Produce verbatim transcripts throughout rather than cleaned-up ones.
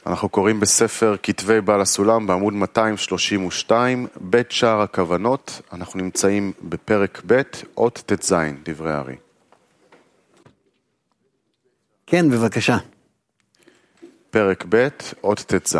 אנחנו קוראים בספר כתבי בעל הסולם בעמוד מאתיים שלושים ושתיים, בית שער הכוונות. אנחנו נמצאים בפרק ב' אות ט"ז, דברי הארי. כן, בבקשה. פרק ב' אות ט"ז.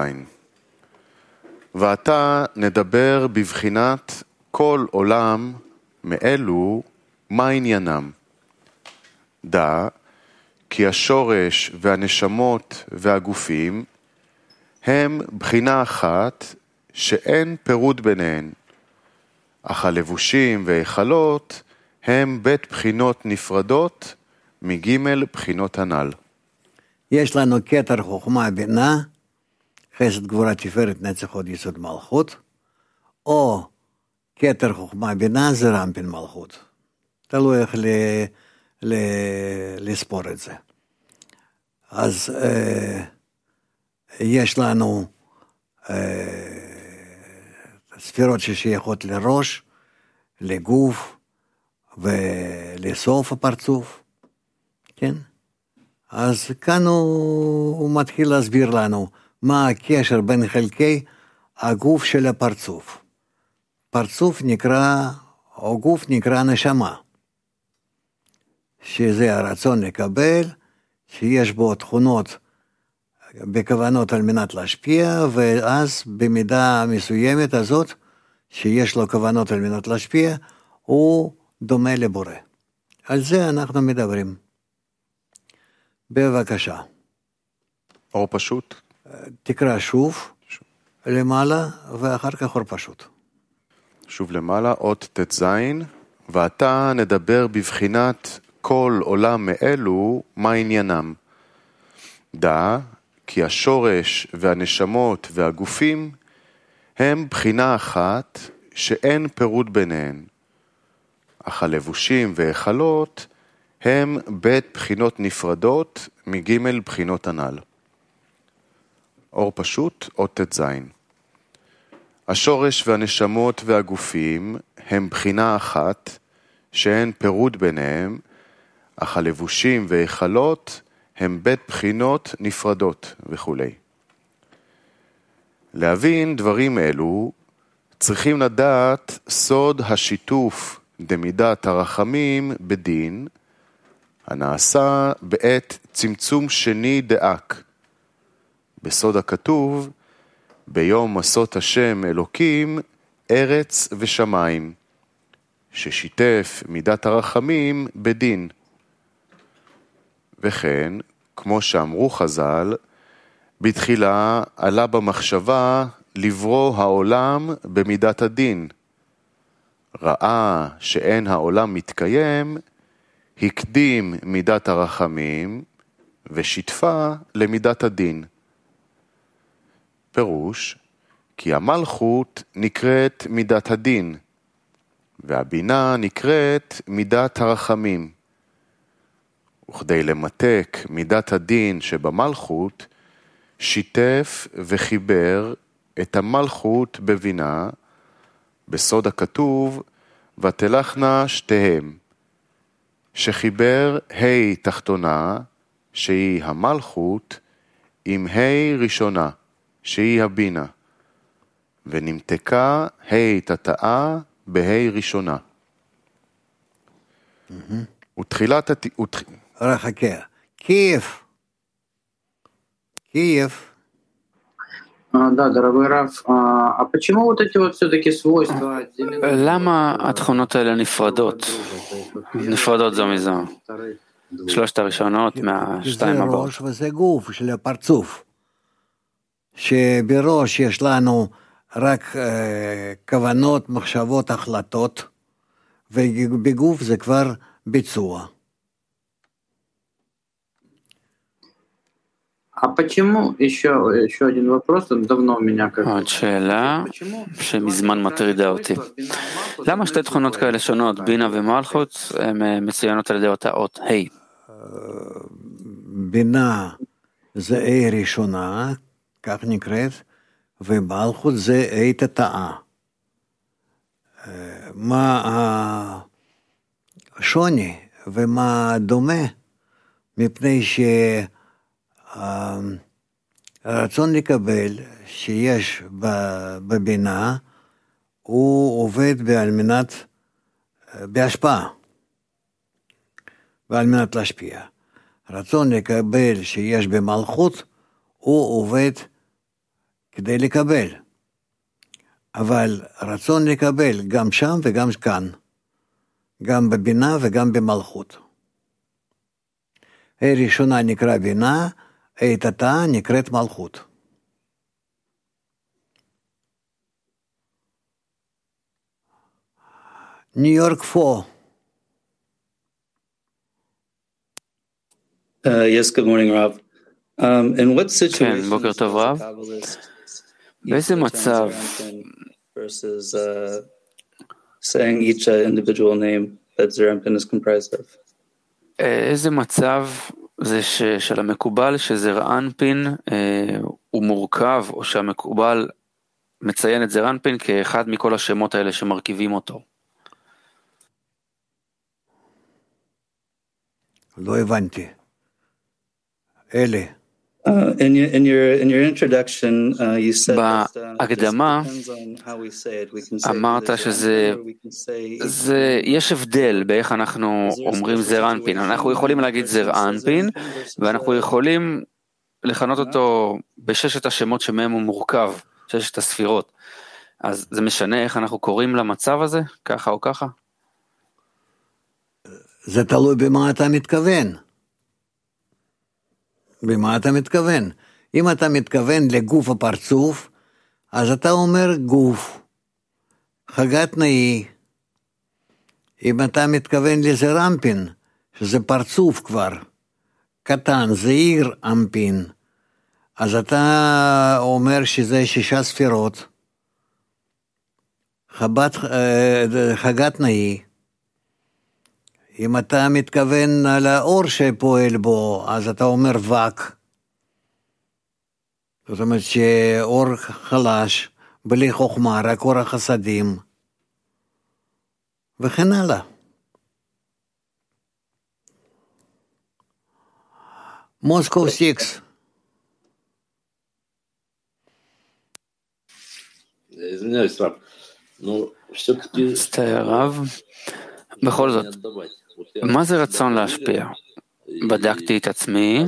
ועתה נדבר בבחינת כל עולם מאלו מה עניינם. דע כי השורש והנשמות והגופים הם בחינה אחת שאין פירוד ביניהן, אך הלבושים והיכלות הם בית בחינות נפרדות מג' בחינות הנ"ל. יש לנו כתר חוכמה בינה, חסד גבורה תפארת נצח הוד יסוד מלכות, או כתר חוכמה בינה זה רמפין מלכות. תלוי איך ל... ל... לספור את זה. אז אה, יש לנו אה, ספירות ששייכות לראש, לגוף ולסוף הפרצוף, כן? אז כאן הוא, הוא מתחיל להסביר לנו מה הקשר בין חלקי הגוף של הפרצוף. פרצוף נקרא, או גוף נקרא נשמה, שזה הרצון לקבל, שיש בו תכונות בכוונות על מנת להשפיע, ואז במידה מסוימת הזאת, שיש לו כוונות על מנת להשפיע, הוא דומה לבורא. על זה אנחנו מדברים. בבקשה. אור פשוט? תקרא שוב, שוב. למעלה, ואחר כך אור פשוט. שוב למעלה, אות ט"ז, ועתה נדבר בבחינת כל עולם מאלו מה עניינם. דע כי השורש והנשמות והגופים הם בחינה אחת שאין פירוד ביניהן, אך הלבושים והיכלות הם בית בחינות נפרדות מג' בחינות הנ"ל. אור פשוט, אות ט"ז. השורש והנשמות והגופים הם בחינה אחת שאין פירוד ביניהם, אך הלבושים והיכלות הם בית בחינות נפרדות וכו'. להבין דברים אלו צריכים לדעת סוד השיתוף דמידת הרחמים בדין, הנעשה בעת צמצום שני דאק. בסוד הכתוב, ביום עשות השם אלוקים ארץ ושמיים, ששיתף מידת הרחמים בדין. וכן, כמו שאמרו חז"ל, בתחילה עלה במחשבה לברוא העולם במידת הדין. ראה שאין העולם מתקיים, הקדים מידת הרחמים ושיתפה למידת הדין. פירוש, כי המלכות נקראת מידת הדין, והבינה נקראת מידת הרחמים. וכדי למתק מידת הדין שבמלכות, שיתף וחיבר את המלכות בבינה, בסוד הכתוב, ותלכנה שתיהם, שחיבר ה' תחתונה, שהיא המלכות, עם ה' ראשונה, שהיא הבינה, ונמתקה ה' תתאה בה' ראשונה. ותחילת הת... חכה, קייב. קייב. Да, дорогой Раф, а почему вот эти вот все-таки свойства отделены? למה התכונות האלה נפרדות? נפרדות זו מזו. שלושת הראשונות מהשתיים הבאות. זה ראש וזה גוף של הפרצוף. שבראש יש לנו רק כוונות, מחשבות, החלטות, ובגוף זה כבר ביצוע. А почему, еще, еще один вопрос, он давно меня как... עוד שאלה שמזמן מטרידה אותי. למה שתי תכונות כאלה שונות, בינה ומלכות, הן מצוינות על ידי אותה אות ה'? בינה זה ה' ראשונה, כך נקראת, ומלכות זה ה' תתאה. מה השוני ומה דומה? מפני ש... הרצון לקבל שיש בבינה, הוא עובד על מנת, בהשפעה, ועל מנת להשפיע. הרצון לקבל שיש במלכות, הוא עובד כדי לקבל. אבל רצון לקבל גם שם וגם כאן, גם בבינה וגם במלכות. הראשונה נקרא בינה, איתתה נקראת מלכות. ניו יורק פור. Uh, yes, good morning, Rav. Um, in what situation כן, בוקר טוב רב. באיזה מצב versus uh, saying each uh, individual name that Zerampin is comprised of? איזה מצב זה ש, של המקובל שזר אנפין אה, הוא מורכב, או שהמקובל מציין את זר אנפין כאחד מכל השמות האלה שמרכיבים אותו? לא הבנתי. אלה. Uh, in your in your in your introduction, uh, you said בהקדמה אמרת שזה זה, יש הבדל באיך אנחנו אומרים זר אנפין. אנחנו יכולים להגיד זר אנפין, ואנחנו יכולים לכנות אותו בששת השמות שמהם הוא מורכב, ששת הספירות. אז זה משנה איך אנחנו קוראים למצב הזה, ככה או ככה? זה תלוי במה אתה מתכוון. במה אתה מתכוון? אם אתה מתכוון לגוף הפרצוף, אז אתה אומר גוף, חגת נאי. אם אתה מתכוון לזר אנפין, שזה פרצוף כבר, קטן, זעיר אנפין, אז אתה אומר שזה שישה ספירות, חבת, חגת נאי. אם אתה מתכוון על האור שפועל בו, אז אתה אומר וק. זאת אומרת שאור חלש, בלי חוכמה, רק אור החסדים, וכן הלאה. מוסקו סיקס. מצטער רב. בכל זאת, מה זה רצון להשפיע? בדקתי את עצמי,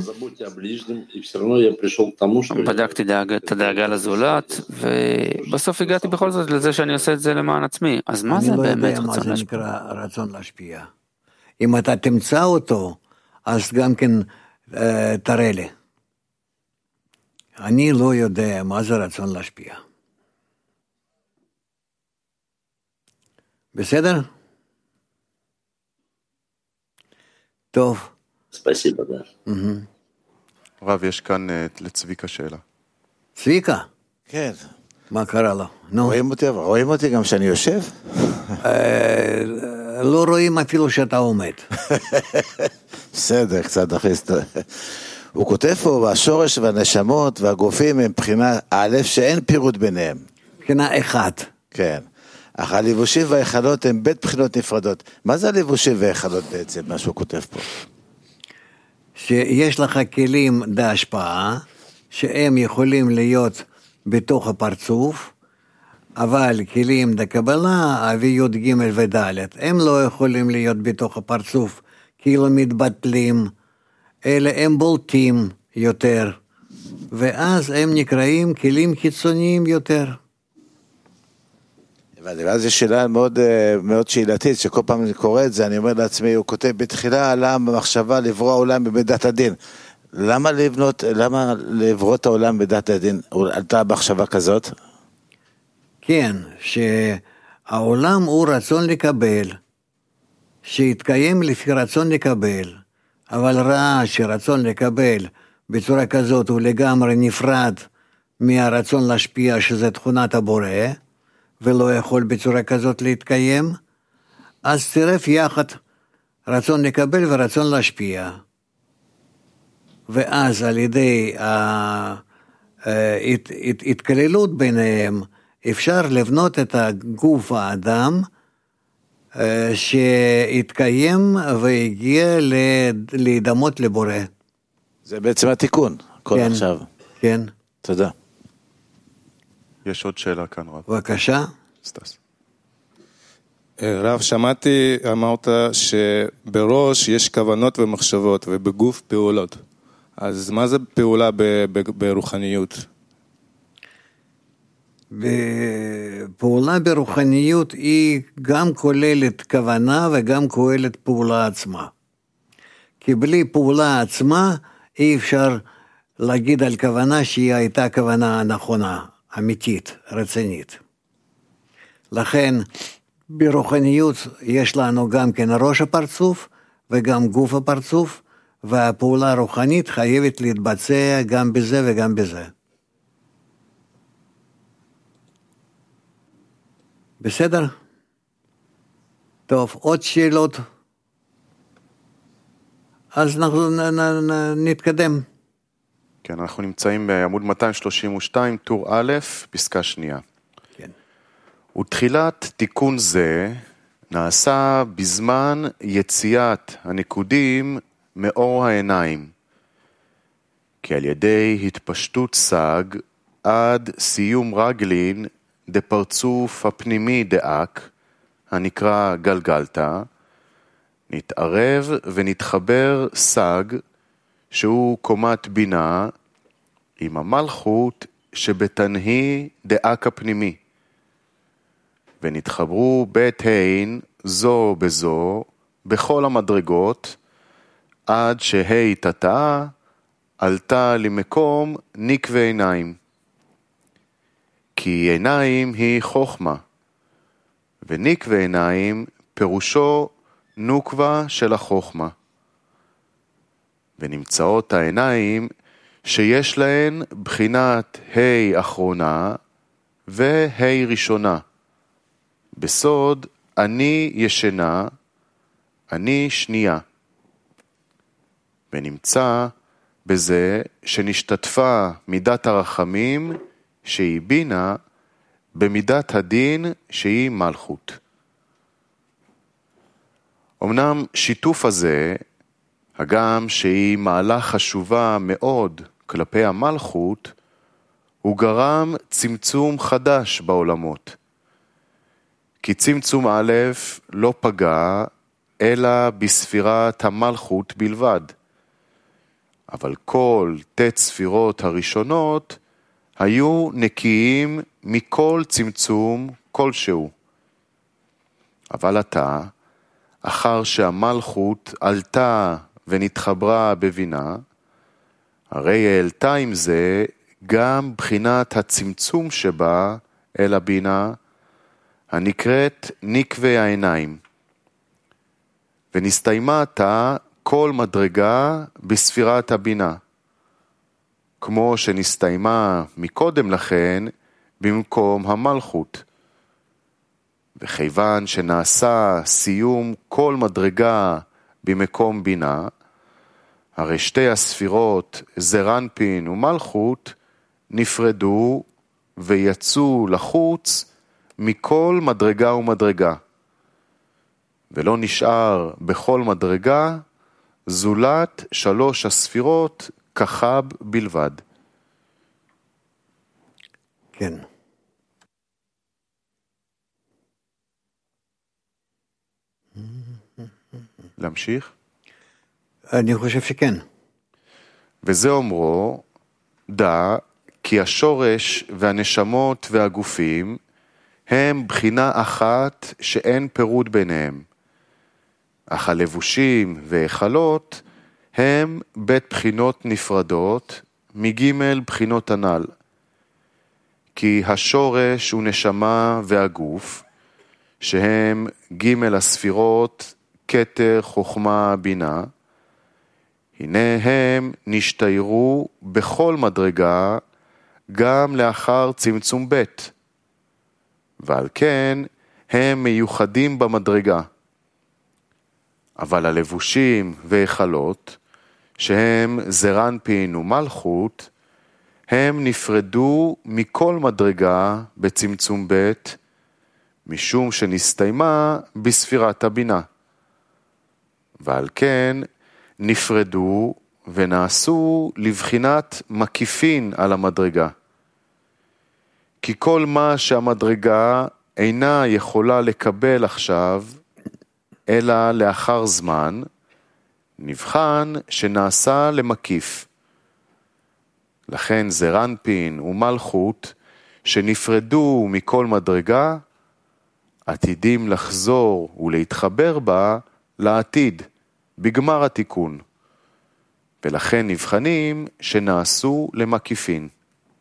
בדקתי את הדאגה לזולת, ובסוף הגעתי בכל זאת לזה שאני עושה את זה למען עצמי. אז מה זה באמת רצון להשפיע? אני לא יודע מה זה נקרא רצון להשפיע. אם אתה תמצא אותו, אז גם כן תראה לי. אני לא יודע מה זה רצון להשפיע. בסדר? טוב. ספסיבה, да. רב, יש כאן לצביקה שאלה. צביקה? כן. מה קרה לו? נו. רואים אותי, רואים אותי גם שאני יושב? לא רואים אפילו שאתה עומד. בסדר, קצת נכניס. הוא כותב פה, השורש והנשמות והגופים הם בחינה א' שאין פירוט ביניהם. בחינה אחת. כן. אך הלבושים והיכלות הם בית בחינות נפרדות. מה זה הלבושים והיכלות בעצם, מה שהוא כותב פה? שיש לך כלים להשפעה, שהם יכולים להיות בתוך הפרצוף, אבל כלים לקבלה, אבי י' ג' וד', הם לא יכולים להיות בתוך הפרצוף, כאילו מתבטלים, אלא הם בולטים יותר, ואז הם נקראים כלים חיצוניים יותר. ואז יש שאלה מאוד, מאוד שאלתית, שכל פעם אני קורא את זה, אני אומר לעצמי, הוא כותב בתחילה עלה במחשבה לברוא העולם במידת הדין. למה לבנות, למה לברוא את העולם במידת הדין? עלתה מחשבה כזאת? כן, שהעולם הוא רצון לקבל, שיתקיים לפי רצון לקבל, אבל ראה שרצון לקבל בצורה כזאת הוא לגמרי נפרד מהרצון להשפיע, שזה תכונת הבורא, ולא יכול בצורה כזאת להתקיים, אז צירף יחד רצון לקבל ורצון להשפיע. ואז על ידי ההתכללות ביניהם, אפשר לבנות את הגוף האדם, שהתקיים והגיע להידמות לבורא. זה בעצם התיקון, כל כן, עכשיו. כן. תודה. יש עוד שאלה כאן, רב. בבקשה. סטס. רב, שמעתי, אמרת שבראש יש כוונות ומחשבות ובגוף פעולות. אז מה זה פעולה ברוחניות? פעולה ברוחניות היא גם כוללת כוונה וגם כוללת פעולה עצמה. כי בלי פעולה עצמה אי אפשר להגיד על כוונה שהיא הייתה כוונה נכונה, אמיתית, רצינית. לכן ברוחניות יש לנו גם כן ראש הפרצוף וגם גוף הפרצוף, והפעולה הרוחנית חייבת להתבצע גם בזה וגם בזה. בסדר? טוב, עוד שאלות? אז אנחנו נ, נ, נ, נתקדם. כן, אנחנו נמצאים בעמוד מאתיים שלושים ושתיים, טור א', פסקה שנייה. כן. ותחילת תיקון זה נעשה בזמן יציאת הנקודים מאור העיניים, כי על ידי התפשטות סג עד סיום רגלין דפרצוף הפנימי דאק, הנקרא גלגלתא, נתערב ונתחבר סג, שהוא קומת בינה, עם המלכות שבתנהי דאק הפנימי, ונתחברו בית הין זו בזו בכל המדרגות, עד שהי תתאה עלתה למקום נקווה עיניים. כי עיניים היא חוכמה, ונקווה עיניים פירושו נוקבה של החוכמה. ונמצאות העיניים שיש להן בחינת ה' אחרונה וה' ראשונה. בסוד אני ישנה, אני שנייה. ונמצא בזה שנשתתפה מידת הרחמים שהיא בינה במידת הדין שהיא מלכות. אמנם שיתוף הזה, הגם שהיא מעלה חשובה מאוד כלפי המלכות, הוא גרם צמצום חדש בעולמות. כי צמצום א' לא פגע אלא בספירת המלכות בלבד. אבל כל תת ספירות הראשונות היו נקיים מכל צמצום כלשהו. אבל עתה, אחר שהמלכות עלתה ונתחברה בבינה, הרי העלתה עם זה גם בחינת הצמצום שבה אל הבינה, הנקראת נקווה העיניים. ונסתיימה עתה כל מדרגה בספירת הבינה, כמו שנסתיימה מקודם לכן במקום המלכות. וכיוון שנעשה סיום כל מדרגה במקום בינה, הרי שתי הספירות זרנפין ומלכות נפרדו ויצאו לחוץ מכל מדרגה ומדרגה, ולא נשאר בכל מדרגה זולת שלוש הספירות כחב בלבד. כן. להמשיך? אני חושב שכן. וזה אומרו, דע כי השורש והנשמות והגופים הם בחינה אחת שאין פירוד ביניהם. אך הלבושים והיכלות הם בית בחינות נפרדות מג' בחינות הנ"ל. כי השורש הוא נשמה והגוף, שהם ג' הספירות, כתר, חוכמה, בינה. הנה הם נשתיירו בכל מדרגה, גם לאחר צמצום ב', ועל כן הם מיוחדים במדרגה. אבל הלבושים והיכלות, שהם זרנפין ומלכות, הם נפרדו מכל מדרגה בצמצום ב', משום שנסתיימה בספירת הבינה. ועל כן נפרדו ונעשו לבחינת מקיפין על המדרגה. כי כל מה שהמדרגה אינה יכולה לקבל עכשיו, אלא לאחר זמן, נבחן שנעשה למקיף. לכן זרנפין ומלכות שנפרדו מכל מדרגה, עתידים לחזור ולהתחבר בה לעתיד, בגמר התיקון. ולכן נבחנים שנעשו למקיפין.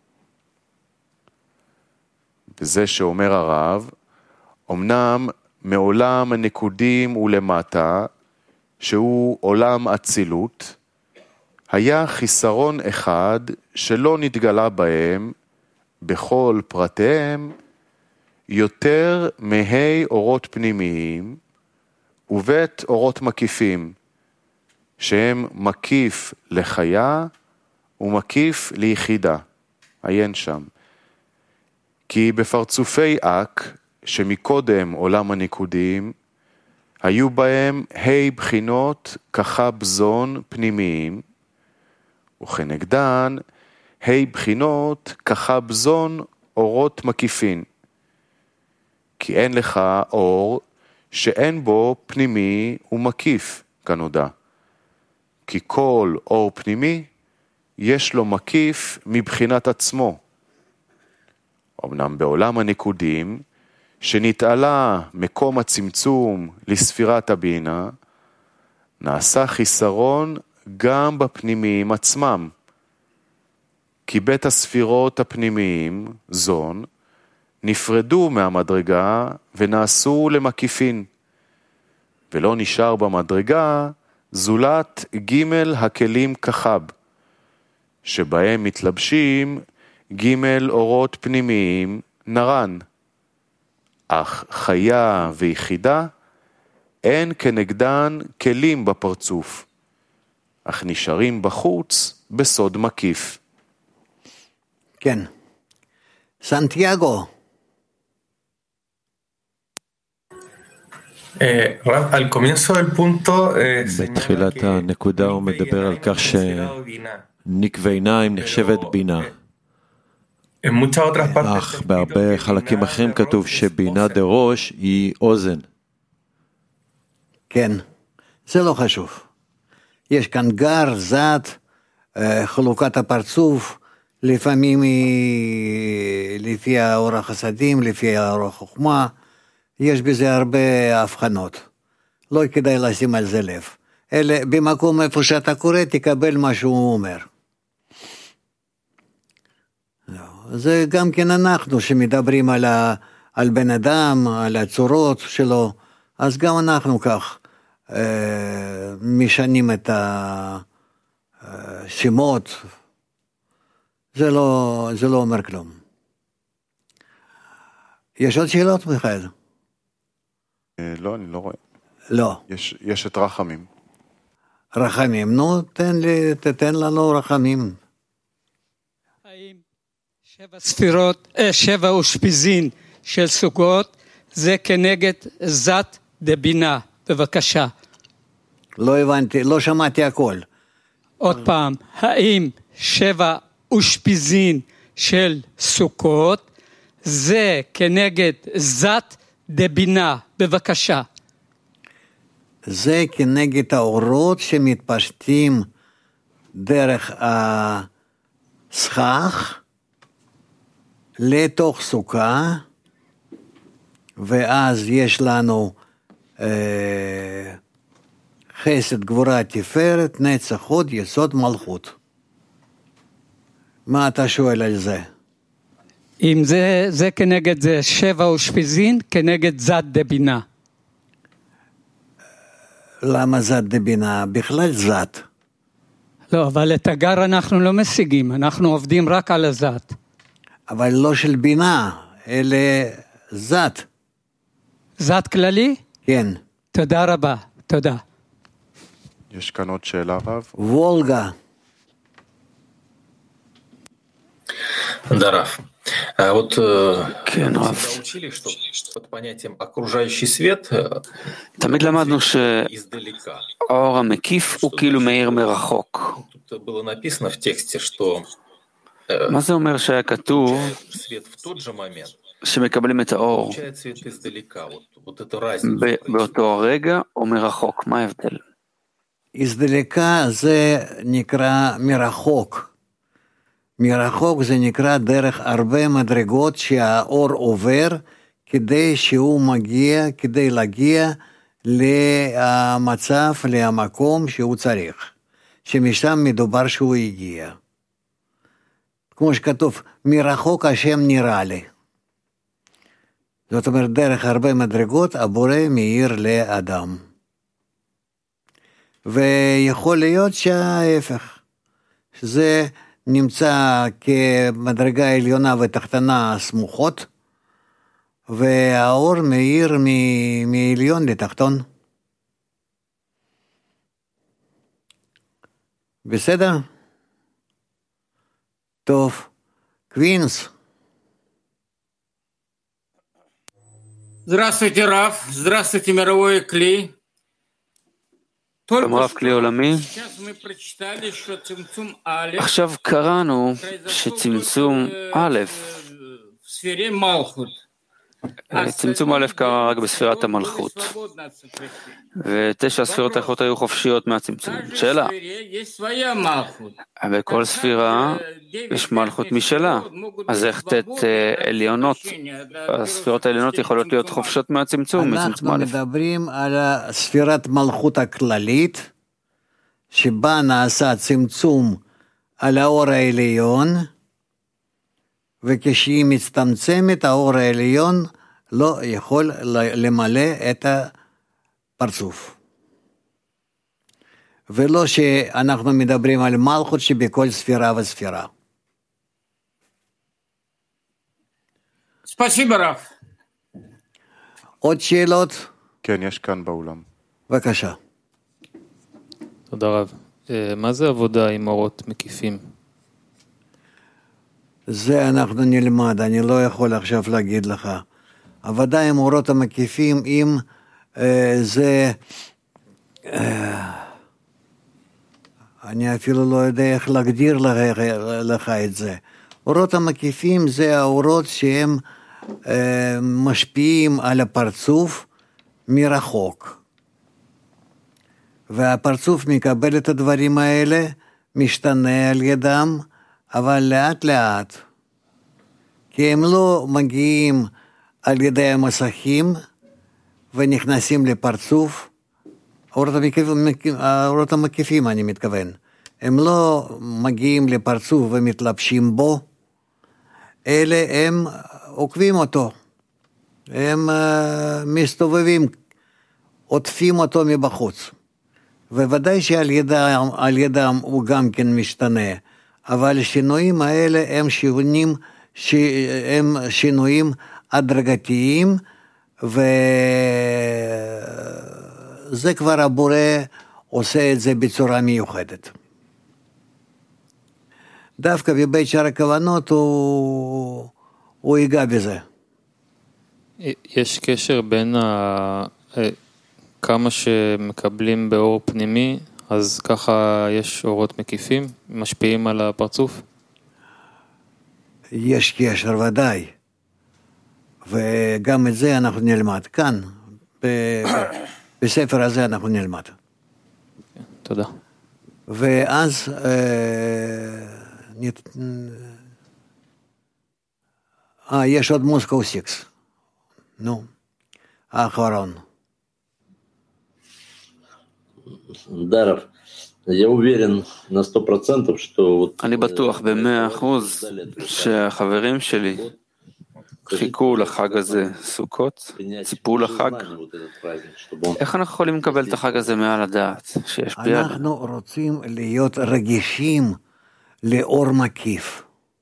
וזה שאומר הרב, אמנם מעולם הנקודים ולמטה, שהוא עולם אצילות, היה חיסרון אחד שלא נתגלה בהם, בכל פרטיהם, יותר מהי אורות פנימיים, ובית אורות מקיפים, שהם מקיף לחיה ומקיף ליחידה. עיין שם. כי בפרצופי אק, שמקודם עולם הניקודים, היו בהם ה' בחינות כחב זון פנימיים, וכנגדן ה' בחינות כחב זון אורות מקיפין. כי אין לך אור שאין בו פנימי ומקיף כנודע. כי כל אור פנימי יש לו מקיף מבחינת עצמו. אמנם בעולם הניקודים, שנתעלה מקום הצמצום לספירת הבינה, נעשה חיסרון גם בפנימיים עצמם. כי בית הספירות הפנימיים, זון, נפרדו מהמדרגה ונעשו למקיפין. ולא נשאר במדרגה זולת ג' הכלים כחב, שבהם מתלבשים ג' אורות פנימיים נרן. אך חיה ויחידה אין כנגדן כלים בפרצוף, אך נשארים בחוץ בסוד מקיף. כן. סנטיאגו. בתחילת הנקודה הוא מדבר על כך שנקבי עיניים נחשבת בינה. אך בהרבה חלקים אחרים כתוב שבינה דראש היא אוזן. כן, זה לא חשוב. יש כאן גר, זת, חלוקת הפרצוף, לפעמים היא לפי האור החסדים, לפי האור החוכמה, יש בזה הרבה הבחנות. לא כדאי לשים על זה לב. אלא במקום איפה שאתה קורא, תקבל מה שהוא אומר. זה גם כן אנחנו שמדברים על, ה, על בן אדם, על הצורות שלו, אז גם אנחנו כך אה, משנים את השמות. זה לא, זה לא אומר כלום. יש עוד שאלות, מיכאל? לא, אני לא רואה. לא. יש, יש את רחמים. רחמים, נו, תן לי, תתן לנו רחמים. האם שבע ספירות, שבע אושפיזין של סוכות, זה כנגד זת דבינה? בבקשה. לא הבנתי, לא שמעתי הכל. עוד פעם, האם שבע אושפיזין של סוכות, זה כנגד זת דבינה? בבקשה. זה כנגד האורות שמתפשטים דרך הסכך לתוך סוכה, ואז יש לנו אה, חסד, גבורה, תפארת, נצח, הוד, יסוד, מלכות. מה אתה שואל על זה? אם זה, זה כנגד זה שבע אושפיזין, כנגד זת דבינה. למה זת דבינה? בכלל זת. לא, אבל את הגר אנחנו לא משיגים, אנחנו עובדים רק על הזת. אבל לא של בינה, אלא זת. זת כללי? כן. תודה רבה, תודה. יש כאן עוד שאלה, רב? וולגה. תודה רב. А вот כן, мы רב. всегда учили, что под понятием окружающий свет תמיד למדנו издалека. שהאור המקיף הוא כאילו מאיר מרחוק. Тут было написано в тексте, что מה זה אומר שהיה כתוב свет в тот же момент שמקבלים את האור получает свет издалека. Вот, вот эту разницу. ב- באותו הרגע או מרחוק? מה ההבדל? הזדלקה זה נקרא מרחוק. מרחוק זה נקרא דרך הרבה מדרגות שהאור עובר כדי שהוא מגיע, כדי להגיע למצב, למקום שהוא צריך, שמשם מדובר שהוא הגיע. כמו שכתוב, מרחוק השם נראה לי. זאת אומרת, דרך הרבה מדרגות הבורא מאיר לאדם. ויכול להיות שההפך, שזה נמצא כמדרגה עליונה ותחתנה סמוכות, והאור מאיר מ- מעליון לתחתון. בסדר? טוב. קווינס. Здравствуйте, Раф. Здравствуйте, мировой Кли. גם רב כלי עולמי. עכשיו קראנו שצמצום א', צמצום א' קרה רק בספירת המלכות, ותשע ספירות האחרות היו חופשיות מהצמצום. שאלה, בכל ספירה יש מלכות משלה, אז איך תת עליונות, הספירות העליונות יכולות להיות חופשות מהצמצום, מצמצום א'. אנחנו מדברים על ספירת מלכות הכללית, שבה נעשה צמצום על האור העליון, וכשהיא מצטמצמת, האור העליון לא יכול למלא את הפרצוף. ולא שאנחנו מדברים על מלכות שבכל ספירה וספירה. Спасибо, Раф. עוד שאלות? כן, יש כאן באולם. בבקשה. תודה רב. מה זה עבודה עם אורות מקיפים? זה אנחנו נלמד, אני לא יכול עכשיו להגיד לך. עבודה עם אורות המקיפים, אם אה, זה... אה, אני אפילו לא יודע איך להגדיר לך, לך את זה. אורות המקיפים זה האורות שהם אה, משפיעים על הפרצוף מרחוק. והפרצוף מקבל את הדברים האלה, משתנה על ידם, אבל לאט לאט, כי הם לא מגיעים על ידי המסכים ונכנסים לפרצוף, האורות המקיפים, האורות המקיפים אני מתכוון, הם לא מגיעים לפרצוף ומתלבשים בו, אלה הם עוקבים אותו, הם uh, מסתובבים, עוטפים אותו מבחוץ, וודאי שעל ידם, על ידם הוא גם כן משתנה, אבל השינויים האלה הם שינויים, הם שינויים הדרגתיים, וזה כבר הבורא עושה את זה בצורה מיוחדת. דווקא בבית שער הכוונות הוא, הוא ייגע בזה. יש קשר בין ה... כמה שמקבלים באור פנימי, אז ככה יש אורות מקיפים, משפיעים על הפרצוף? יש קשר ודאי, וגם את זה אנחנו נלמד כאן, בספר הזה אנחנו נלמד. תודה. ואז אה, יש עוד מוסקו סיקס, נו, האחרון. Даров, я уверен на сто процентов, что... אני בטוח במאה אחוז שהחברים שלי חיכו לחג הזה, סוכות, ציפו לחג. איך אנחנו יכולים לקבל את החג הזה מעל הדעת, שישפיע עלינו? אנחנו רוצים להיות רגישים לאור מקיף,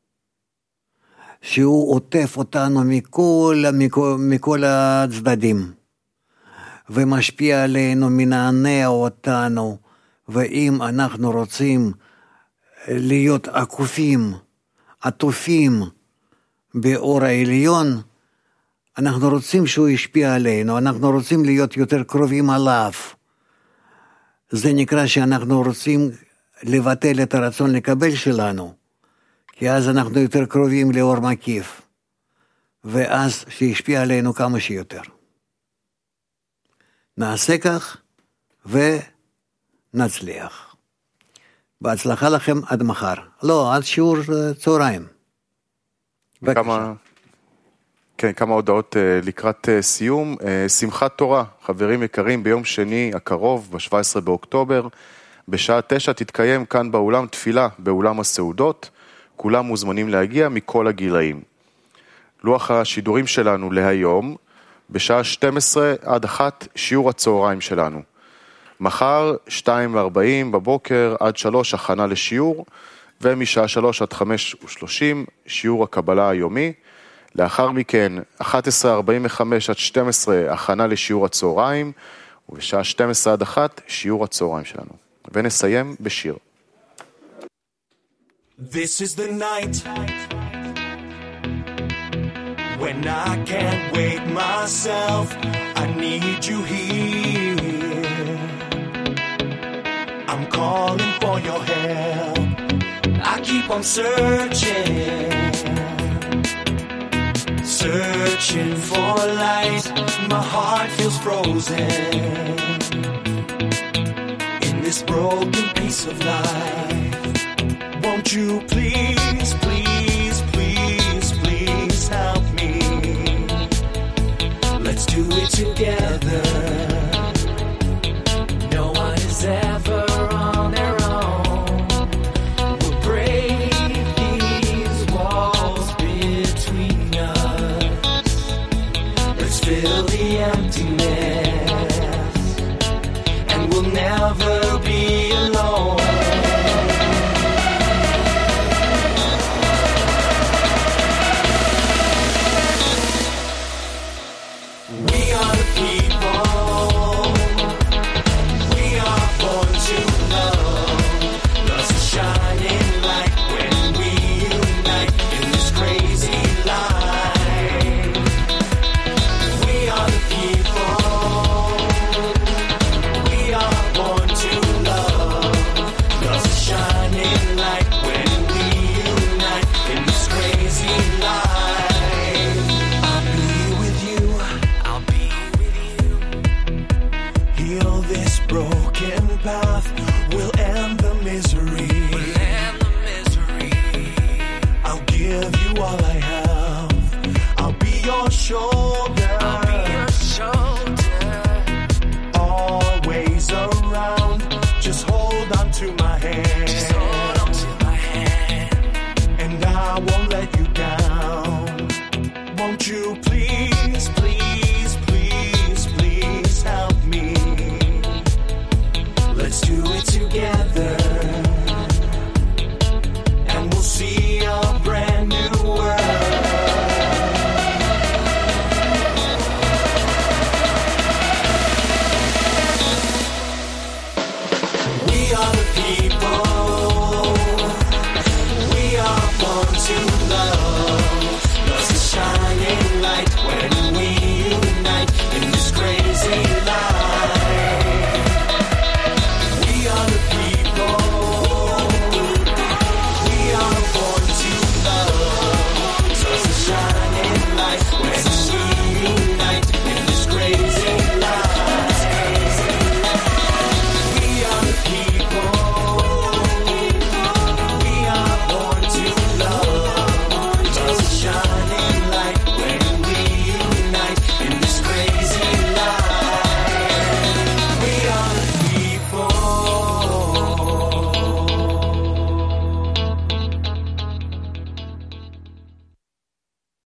שהוא עוטף אותנו מכל, מכל, מכל הצדדים. ומשפיע עלינו, מנענע אותנו, ואם אנחנו רוצים להיות עקופים, עטופים באור העליון, אנחנו רוצים שהוא ישפיע עלינו, אנחנו רוצים להיות יותר קרובים עליו. זה נקרא שאנחנו רוצים לבטל את הרצון לקבל שלנו, כי אז אנחנו יותר קרובים לאור מקיף, ואז שישפיע עלינו כמה שיותר. נעשה כך ונצליח. בהצלחה לכם עד מחר. לא, עד שיעור צהריים. כמה, כן, כמה הודעות לקראת סיום. שמחת תורה, חברים יקרים, ביום שני הקרוב, ב-שבעה עשר באוקטובר, בשעה תשע תתקיים כאן באולם תפילה, באולם הסעודות. כולם מוזמנים להגיע מכל הגילאים. לוח השידורים שלנו להיום, בשעה שתים עשרה עד אחת, שיעור הצהריים שלנו. מחר, שתיים וארבעים בבוקר עד שלוש, הכנה לשיעור, ומשעה שלוש עד חמש ושלושים, שיעור הקבלה היומי. לאחר מכן, אחת עשרה ארבעים וחמש עד שתים עשרה, הכנה לשיעור הצהריים, ובשעה שתים עשרה עד אחת, שיעור הצהריים שלנו. ונסיים בשיר. This is the night when I can't wait myself. I need you here. I'm calling for your help. I keep on searching, searching for light. My heart feels frozen in this broken piece of life. Won't you please, please, please, please help me? Let's do it together. No one is ever on their own. We'll break these walls between us. Let's fill the emptiness, and we'll never be alone. Shoulder